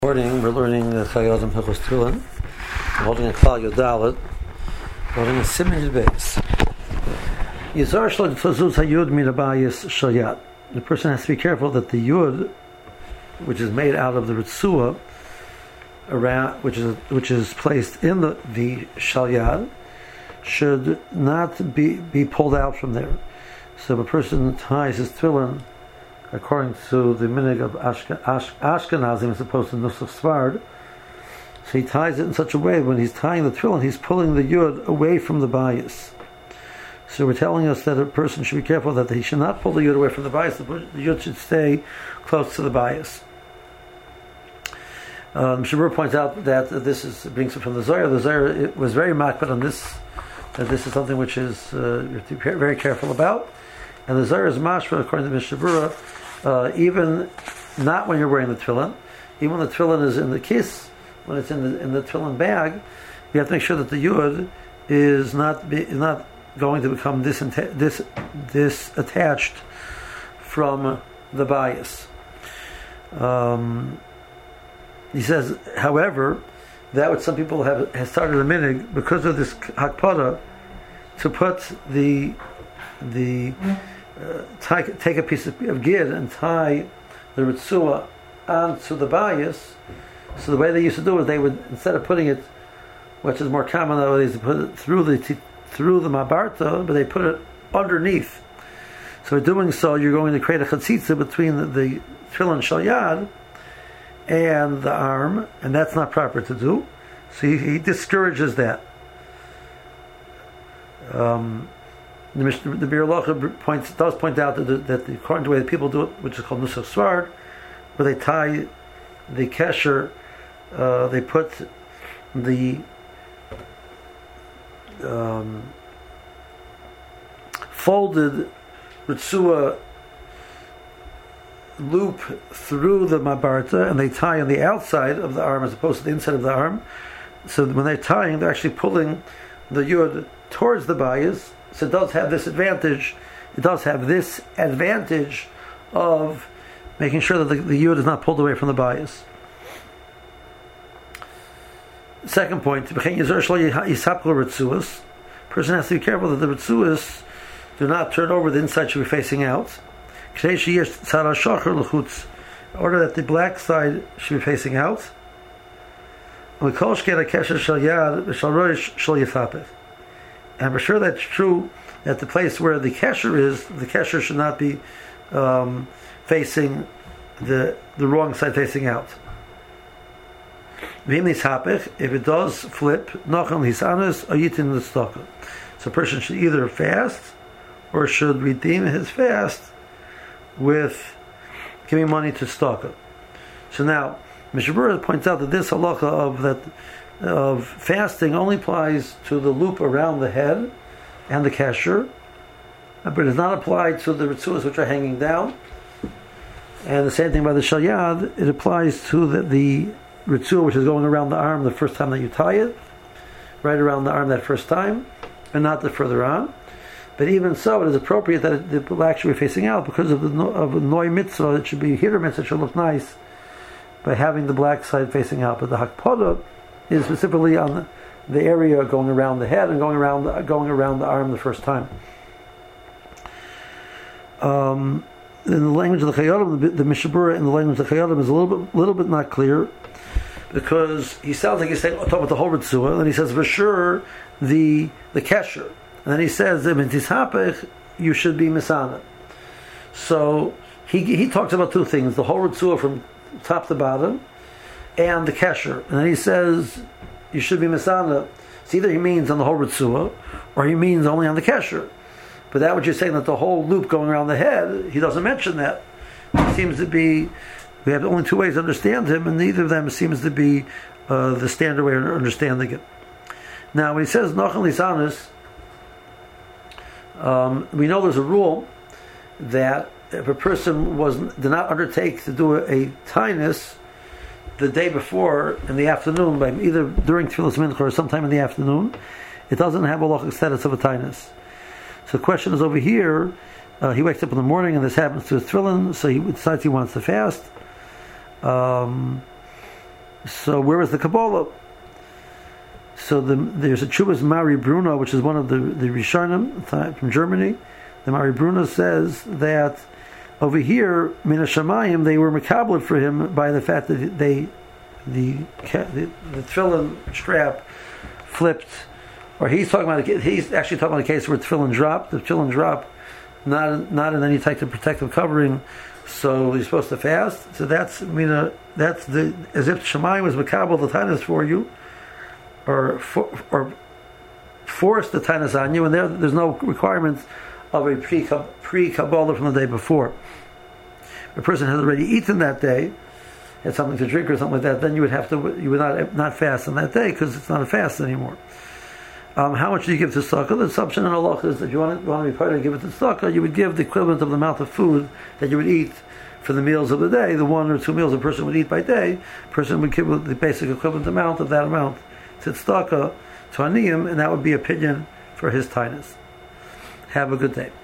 Morning, we're learning the Chayyim Hilchos Tefillin. I'm holding a Klal Yodalet, holding a Siman base. Yizar shlo tzazuz hayud mirabayis shalyat. The person has to be careful that the yud, which is made out of the ritzua, around which is placed in the shalyat, should not be pulled out from there. So if a person ties his tefillin according to the minhag of Ashkenazim, as opposed to Nusach Sfard, so he ties it in such a way when he's tying the tefillin, he's pulling the yud away from the bias. So we're telling us that a person should be careful that he should not pull the yud away from the bias. The yud should stay close to the bias. Shabur points out that brings it from the Zohar. The Zohar it was very makbid on this, that this is something which is you have to be very careful about. And the Zohar is mashma, according to Mishabura, even not when you're wearing the tefillin, even when the tefillin is in the kiss, when it's in the tefillin bag, you have to make sure that the yud is not going to become disattached from the bias. He says, however, that which some people have started a minhag because of this hakpada, to put take a piece of gid and tie the ritzua onto the bias. So the way they used to do it, they would, instead of putting it, which is more common nowadays, to put it through the mabarta, but they put it underneath. So in doing so, you're going to create a chatzitza between the tefillin shalyad and the arm, and that's not proper to do. So he discourages that. The Biur Halacha does point out that according to the way that people do it, which is called Nusach Sfard, where they tie the kesher, they put the folded ritzua loop through the mabarta, and they tie on the outside of the arm as opposed to the inside of the arm. So when they're tying, they're actually pulling the yud towards the bias. So it does have this advantage. It does have this advantage of making sure that the yud is not pulled away from the bias. Second point: person has to be careful that the ritzuas do not turn over. The inside should be facing out. In order that the black side should be facing out. And for sure that's true that the place where the kesher should not be facing the wrong side, facing out. If it does flip, so a person should either fast or should redeem his fast with giving money to stalker. So now Mishabura points out that this halacha of fasting only applies to the loop around the head and the kesher, but it does not apply to the ritzuas which are hanging down. And the same thing by the shalyad, it applies to the ritzua which is going around the arm the first time that you tie it, right around the arm that first time, and not the further on. But even so, it is appropriate that the black should be facing out because of the noy mitzvah. It should be hidur mitzvah. It should look nice by having the black side facing out. But the hakpada is specifically on the area going around the head and going around the arm the first time. In the language of the Chayyim, the Mishabura in the language of the Chayyim is a little bit not clear, because he sounds like he's talking about the whole ritzua, and then he says for sure the kesher, and then he says you should be misana. So he talks about two things: the whole ritzua from top to bottom, and the kesher. And then he says you should be misana. So either he means on the whole ritzua, or he means only on the kesher. But that what you're saying, that the whole loop going around the head, he doesn't mention that. It seems to be, we have only two ways to understand him, and neither of them seems to be the standard way of understanding it. Now when he says Nachal Lisanus, we know there's a rule that if a person did not undertake to do a tinus the day before in the afternoon, by either during Tfilas Mincha or sometime in the afternoon, it doesn't have a halachic status of a tinus. So the question is over here, he wakes up in the morning and this happens to his tefillin, so he decides he wants to fast. So where is the Kabbalah? So there's a Chuvas Mari Bruna, which is one of the Rishonim from Germany. The Mari Bruna says that over here, Mina Shamayim, they were makablet for him by the fact that the tefillin strap flipped, or he's actually talking about a case where tefillin dropped. The tefillin dropped, not in any type of protective covering, so he's supposed to fast. So that's as if Shamayim was makabel the tainus for you, or forced the tainus on you, and there's no requirements of a pre-kabbalah from the day before. If a person has already eaten that day, had something to drink or something like that, then you would not fast on that day because it's not a fast anymore. How much do you give to tzedakah? The assumption in Allah is that if you want to be part of it, give it to tzedakah, you would give the equivalent of the amount of food that you would eat for the meals of the day, the 1 or 2 meals a person would eat by day. A person would give the basic equivalent amount of that amount to tzedakah, to aniyim, and that would be a pidyon for his tainus. Have a good day.